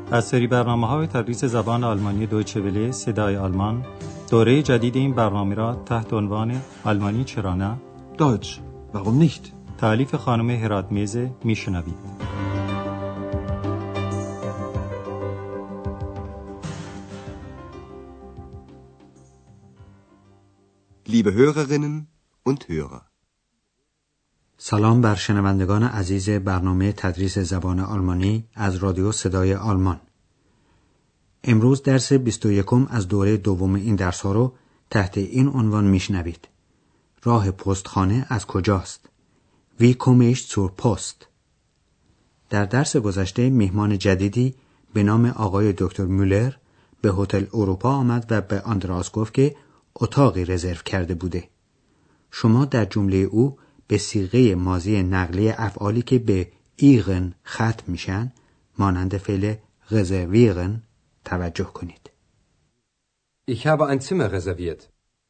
از سری برنامه‌های تدریس زبان آلمانی دویچه وله صدای آلمان، دوره جدید این برنامه را تحت عنوان آلمانی چرا نه؟ Deutsch, warum nicht? تألیف خانم هراتمیز میشنوید. Liebe Hörerinnen und Hörer. سلام بر شنوندگان عزیز برنامه تدریس زبان آلمانی از رادیو صدای آلمان. امروز درس 21 از دوره دوم این درس ها رو تحت این عنوان میشنوید. راه پستخانه از کجاست؟ Wie komme ich zur Post؟ در درس گذشته میهمان جدیدی به نام آقای دکتر مولر به هتل اروپا آمد و به آندراس گفت که اتاقی رزرو کرده بوده. شما در جمله او به صیغه ماضی نقلی افعالی که به ایغن ختم میشن مانند فعل reservieren توجه کنید. Ich habe ein Zimmer reserviert.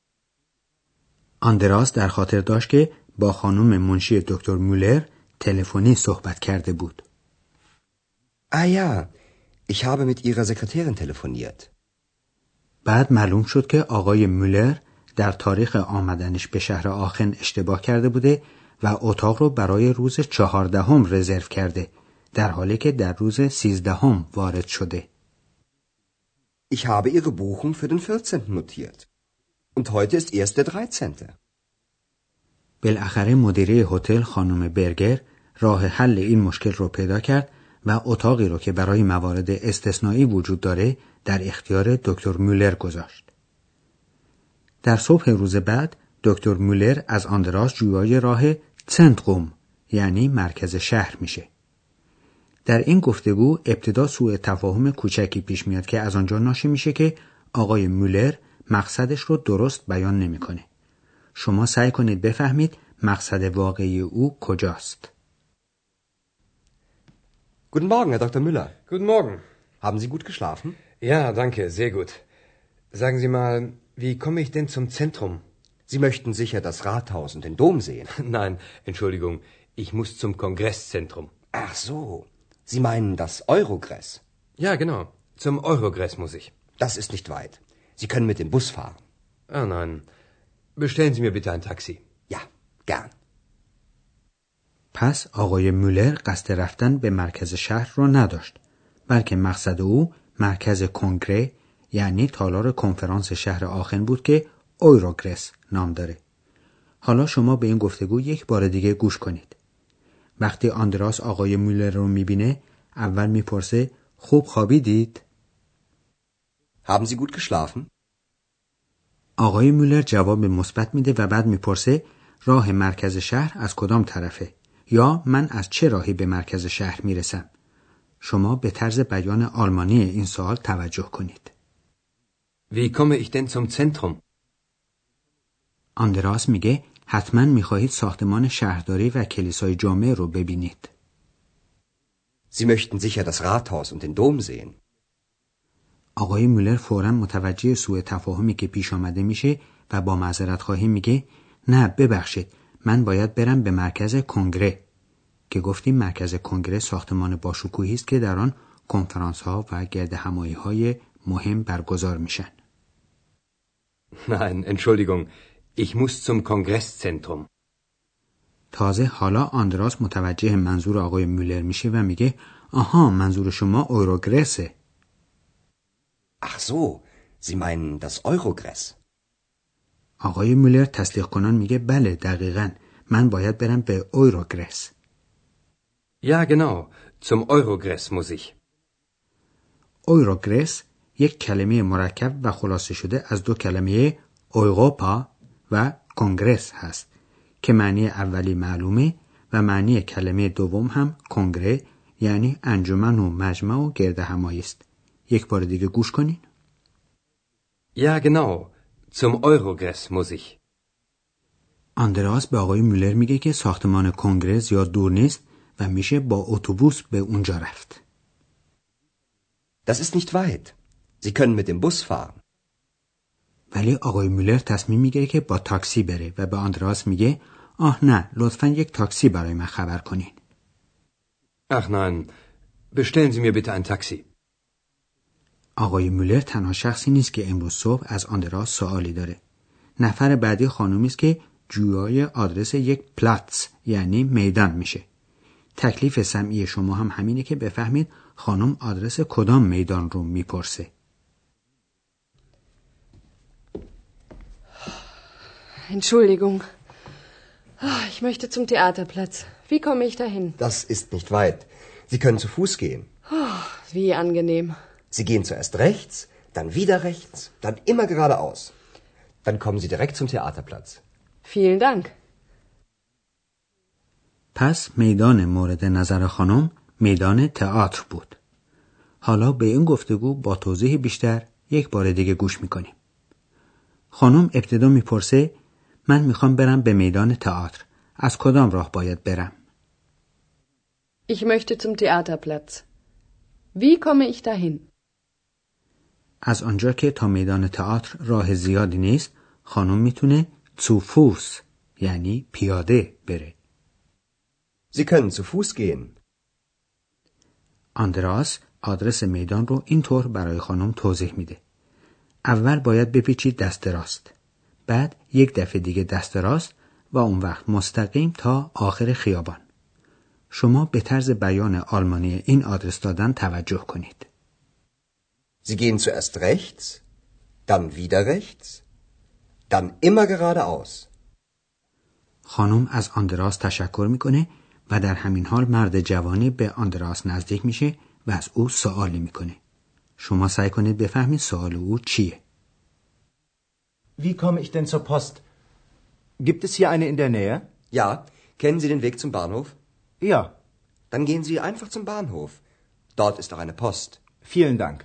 آندراس در خاطر داشت که با خانم منشی دکتر مولر تلفنی صحبت کرده بود. Ah ja, ich habe mit ihrer Sekretärin telefoniert. بعد معلوم شد که آقای مولر در تاریخ آمدنش به شهر آخن اشتباه کرده بوده و اتاق رو برای روز 14 رزرو کرده، در حالی که در روز 13 وارد شده. Ich habe ihre Buchung für den 14. notiert. Und heute ist erst der 13. بالاخره مدیره هتل خانم برگر راه حل این مشکل رو پیدا کرد و اتاقی رو که برای موارد استثنایی وجود داره در اختیار دکتر مولر گذاشت. در صبح روز بعد دکتر مولر از آندراس جویای راه سنتروم یعنی مرکز شهر میشه. در این گفتگو ابتدا سوء تفاهم کوچکی پیش میاد که از آنجا ناشی میشه که آقای مولر مقصدش رو درست بیان نمیکنه. شما سعی کنید بفهمید مقصد واقعی او کجاست. Guten Morgen, Herr Dr. Müller. Guten Morgen. Haben Sie gut geschlafen? Ja, danke, sehr gut. Sagen Sie mal, wie komme ich denn zum Zentrum? Sie möchten sicher das Rathaus und den Dom sehen. Nein, Entschuldigung, ich muss zum Kongresszentrum. Ach so, Sie meinen das Eurogress? Ja, genau, zum Eurogress muss ich. Das ist nicht weit. Sie können mit dem Bus fahren. Ah, nein. Bestellen Sie mir bitte ein Taxi. Ja, gern. پس آقای مولر قصد رفتن به مرکز شهر را نداشت، بلکه مقصد او مرکز کنگره یعنی تالار کنفرانس شهر آخن بود که اویروگرس نام داره. حالا شما به این گفتگو یک بار دیگه گوش کنید. وقتی آندراس آقای مولر رو میبینه اول میپرسه خوب خوابیدید؟ Haben Sie gut geschlafen? آقای مولر جواب مثبت میده و بعد میپرسه راه مرکز شهر از کدام طرفه یا من از چه راهی به مرکز شهر میرسم. شما به طرز بیان آلمانی این سوال توجه کنید. Wie komme ich denn zum Zentrum? آندراس میگه حتما میخواهید ساختمان شهرداری و کلیسای جامع رو ببینید. Sie möchten sicher das Rathaus und den Dom sehen. آقای مولر فوراً متوجه سوء تفاهمی که پیش آمده میشه و با معذرت خواهی میگه نه ببخشید من باید برم به مرکز کنگره، که گفتیم مرکز کنگره ساختمان باشکوهی است که در آن کنفرانس ها و گرد همایی های مهم برگزار میشن. Nein, Entschuldigung, ich muss zum Kongresszentrum. تازه حالا آندراس متوجه منظور آقای مولر میشه و میگه آها منظور شما اویروگرسه. Ach so, Sie meinen das Eurogress? آقای مولر تصدیق کنان میگه بله دقیقاً من باید برم به اویروگرس. Ja, genau, zum Eurogress muss ich. اویروگرس یک کلمه مرکب و خلاصه شده از دو کلمه اوروپا و کنگرس هست که معنی اولی معلومه و معنی کلمه دوم هم کنگره یعنی انجمن و مجمع و گرد همایی است. یک بار دیگه گوش کنین. Ja, genau, zum Eurogress muss ich. آندراس به آقای مولر میگه که ساختمان کنگره زیاد دور نیست و میشه با اتوبوس به اونجا رفت. Das ist nicht weit. Sie können mit dem Bus fahren. ولی آقای مولر تصمیم میگیره که با تاکسی بره و به آندراس میگه آه نه لطفاً یک تاکسی برای من خبر کنین. Ach nein, bestellen Sie mir bitte ein Taxi. آقای مولر تنها شخصی نیست که امروز صبح از آندراس سوالی داره. نفر بعدی خانومی است که جویای آدرس یک پلاتس یعنی میدان میشه. تکلیف سمعی شما هم همینه که بفهمید خانم آدرس کدام میدان رو میپرسه. Entschuldigung. Ich möchte zum Theaterplatz. Wie komme ich dahin? Das ist nicht weit. Sie können zu Fuß gehen. Wie angenehm. Sie gehen zuerst rechts, dann wieder rechts, dann immer geradeaus. Dann kommen Sie direkt zum Theaterplatz. Vielen Dank. پس میدان مورد نظر خانم میدان تئاتر بود. حالا به این گفتگو با توضیح بیشتر یک بار دیگه گوش میکنیم. خانم ابتدا میپرسه من میخوام برم به میدان تئاتر. از کدام راه باید برم؟ Ich möchte zum Theaterplatz. Wie komme ich dahin? از آنجا که تا میدان تئاتر راه زیادی نیست، خانم میتونه zu Fuß یعنی پیاده بره. Sie können zu Fuß gehen. آندراس آدرس میدان رو اینطور برای خانم توضیح میده. اول باید بپیچید دست راست. بعد یک دفعه دیگه دست راست و اون وقت مستقیم تا آخر خیابان. شما به طرز بیان آلمانی این آدرس دادن توجه کنید. Sie gehen zuerst rechts, dann wieder rechts, dann immer geradeaus. خانم از آندراس تشکر میکنه و در همین حال مرد جوانی به آندراس نزدیک میشه و از او سوالی میکنه. شما سعی کنید بفهمید سوال او چیه. Wie komme ich denn zur Post? Gibt es hier eine in der Nähe? Ja, kennen Sie den Weg zum Bahnhof? Ja. Dann gehen Sie einfach zum Bahnhof. Dort ist auch eine Post. Vielen Dank.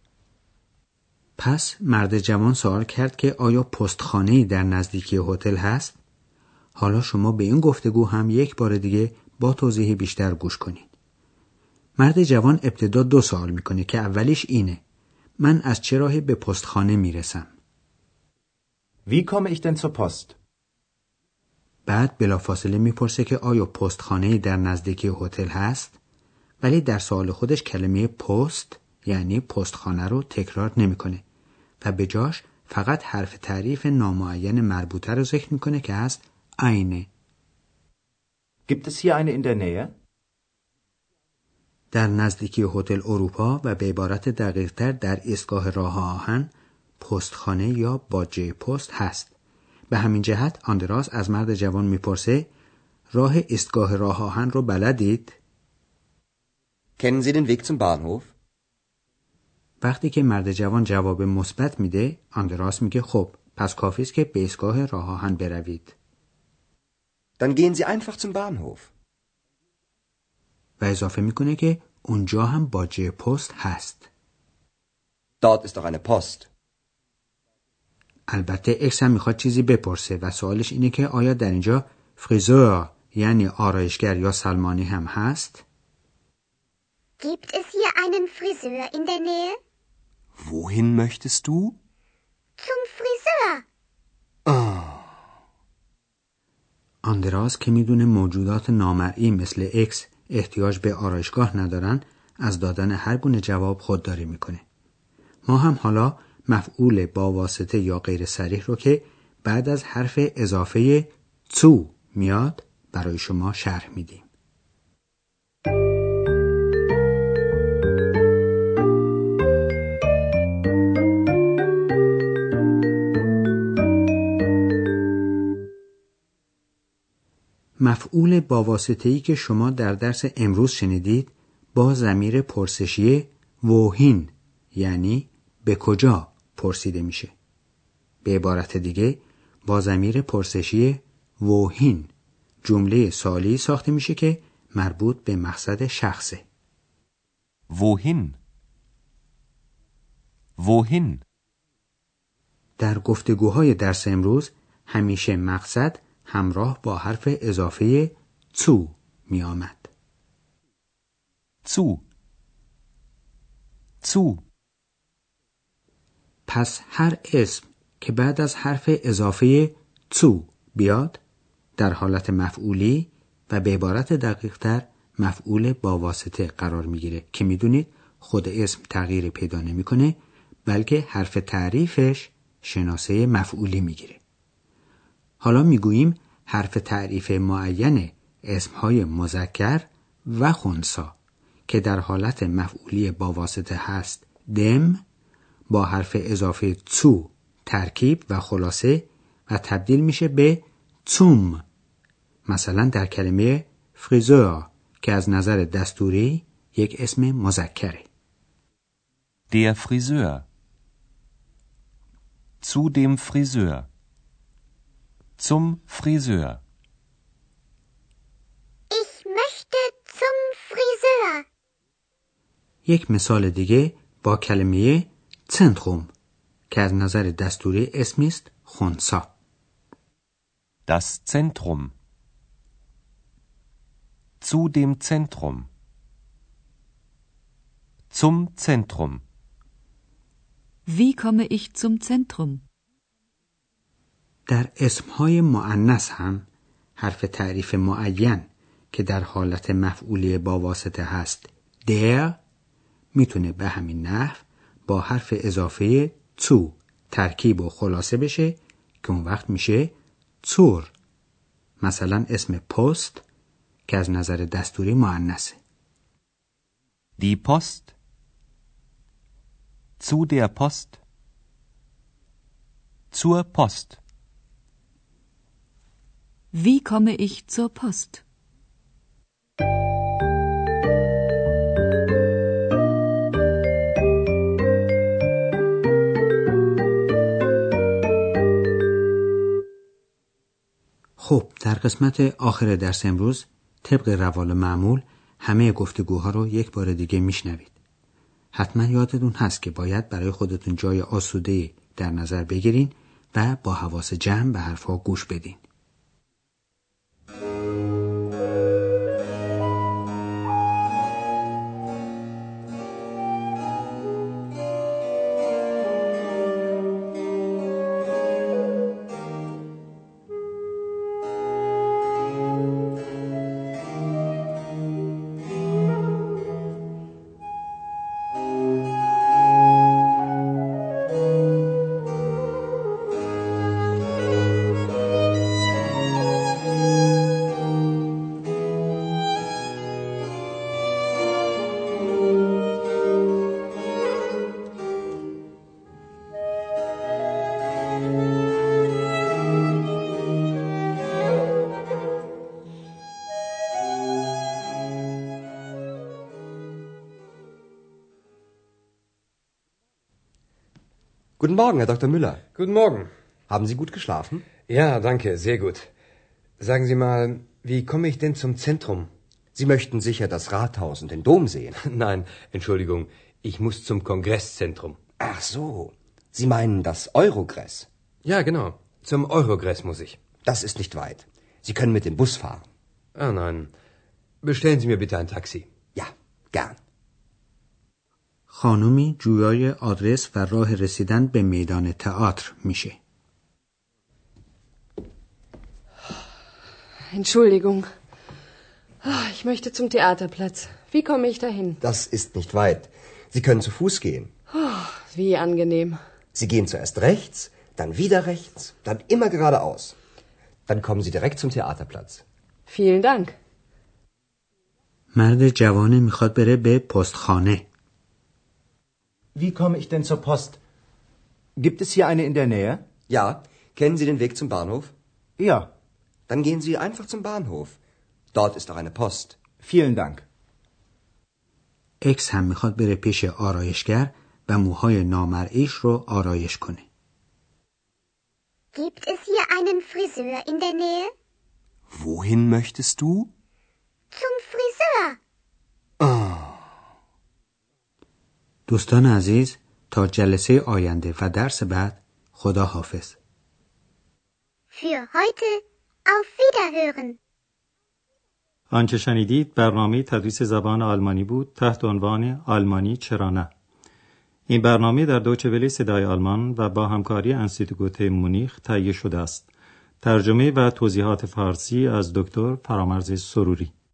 پس مرد جوان سوال کرد که آیا پستخانه‌ای در نزدیکی هتل هست؟ حالا شما به این گفتگو هم یک بار دیگه با توضیح بیشتر گوش کنید. مرد جوان ابتدا دو سوال میکنه که اولیش اینه: من از چه راهی به پستخانه میرسم؟ Wie komme ich denn zur Post? بعد بلافاصله میپرسه که آیا پستخانه‌ای در نزدیکی هتل هست؟ ولی در سوال خودش کلمه پست یعنی پستخانه رو تکرار نمیکنه و به جاش فقط حرف تعریف نامعین مربوطه رو ذکر میکنه که هست eine. Gibt es hier eine in der Nähe? در نزدیکی هتل اروپا و به عبارت دقیق‌تر در ایستگاه راه آهن پستخانه یا باجه پست هست. به همین جهت آندراس از مرد جوان میپرسه راه ایستگاه راه آهن رو بلدید؟ Kennen Sie den Weg zum Bahnhof? وقتی که مرد جوان جواب مثبت میده، آندراس میگه خب پس کافی است که به ایستگاه راه آهن بروید. Dann gehen Sie einfach zum Bahnhof. و اضافه میکنه که اونجا هم باجه پست هست. Dort ist auch eine Post. البته اکس هم میخواد چیزی بپرسه و سوالش اینه که آیا در اینجا فریزور یعنی آرایشگر یا سلمانی هم هست؟ Gibt es hier einen Friseur in der Nähe? Wohin möchtest du? Zum Friseur. آندراس که میدونه موجودات نامرئی مثل اکس احتیاج به آرایشگاه ندارن، از دادن هر گونه جواب خودداری میکنه. ما هم حالا مفعول با واسطه یا غیر صریح رو که بعد از حرف اضافه zu میاد برای شما شرح میدیم. مفعول با واسطه‌ای که شما در درس امروز شنیدید با ضمیر پرسشی wohin یعنی به کجا پرسیده میشه. به عبارت دیگه با ضمیر پرسشی wohin جمله سوالی ساخته میشه که مربوط به مقصد شخصه. Wohin? Wohin? در گفتگوهای درس امروز همیشه مقصد همراه با حرف اضافه zu می آمد. Zu. Zu. پس هر اسم که بعد از حرف اضافه zu بیاد در حالت مفعولی و به عبارت دقیق تر مفعول با واسطه قرار می گیره که می دونید خود اسم تغییر پیدا نمی کنه بلکه حرف تعریفش شناسه مفعولی میگیره. حالا میگوییم حرف تعریف معین اسمهای مذکر و خنثی که در حالت مفعولی با واسطه هست دم با حرف اضافه zu ترکیب و خلاصه و تبدیل میشه به zum. مثلا در کلمه فریزور که از نظر دستوری یک اسم مذکره. Der Friseur. Zu dem Friseur. Zum Friseur. Ich möchte zum Friseur. یک مثال دیگه با کلمه Zentrum که از نظر دستوری اسمی است خنثی. Das Zentrum. Zu dem Zentrum. Zum Zentrum. Wie komme ich zum Zentrum? در اسمهای مؤنث هم حرف تعریف معین که در حالت مفعولی با واسطه هست der میتونه به همین نحو با حرف اضافه zu ترکیب و خلاصه بشه که اون وقت میشه zur. مثلا اسم پست که از نظر دستوری مؤنثه. Die Post. Zu der Post. Zur Post. Wie komme ich zur Post? خب در قسمت آخر درس امروز طبق روال معمول همه گفتگوها رو یک بار دیگه میشنوید. حتما یادتون هست که باید برای خودتون جای آسوده در نظر بگیرین و با حواس جمع به حرفها گوش بدین. Guten Morgen, Herr Dr. Müller. Guten Morgen. Haben Sie gut geschlafen? Ja, danke, sehr gut. Sagen Sie mal, wie komme ich denn zum Zentrum? Sie möchten sicher das Rathaus und den Dom sehen. Nein, Entschuldigung, ich muss zum Kongresszentrum. Ach so, Sie meinen das Eurogress? Ja, genau, zum Eurogress muss ich. Das ist nicht weit. Sie können mit dem Bus fahren. Ah, nein. Bestellen Sie mir bitte ein Taxi. Ja, gern. خانومی جویای آدرس و راه رسیدن به میدان تئاتر میشه. Entschuldigung. Ich möchte zum Theaterplatz. Wie komme ich dahin? Das ist nicht weit. Sie können zu Fuß gehen. Wie angenehm. Sie gehen zuerst rechts, dann wieder rechts, dann immer geradeaus. Dann kommen Sie direkt zum Theaterplatz. Vielen Dank. مرد جوانه میخواد بره به پستخانه. Wie komme ich denn zur Post? Gibt es hier eine in der Nähe? Ja, kennen Sie den Weg zum Bahnhof? Ja. Dann gehen Sie einfach zum Bahnhof. Dort ist auch eine Post. Vielen Dank. اکس هم میخواد بره پیش آرایشگر و موهای نامرئیش رو آرایش کنه. Gibt es hier einen Friseur in der Nähe? Wohin möchtest du? Zum Friseur. دوستان عزیز تا جلسه آینده و درس بعد خدا حافظ. Für heute auf Wiederhören. آنچه شنیدید برنامه تدریس زبان آلمانی بود تحت عنوان آلمانی چرا نه. این برنامه در دویچه وله صدای آلمان و با همکاری انستیتوت مونیخ تهیه شده است. ترجمه و توضیحات فارسی از دکتر فرامرز سروری.